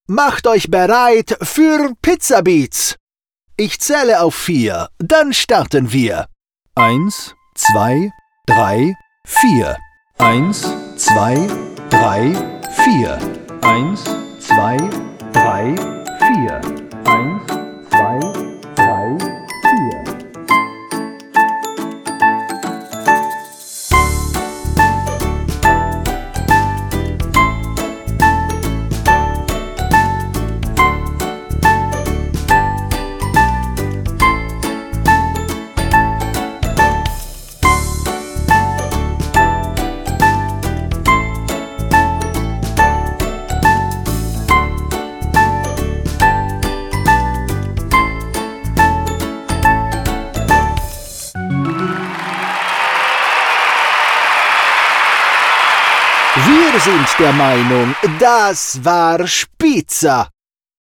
Macht euch bereit für Pizza Beats. Ich zähle auf 4, dann starten wir. 1, 2, 3, 4. 1, 2, 3, 4. 1, 2, 3, 4. 1, 2, 3, 4. Wir sind der Meinung, das war Spitze.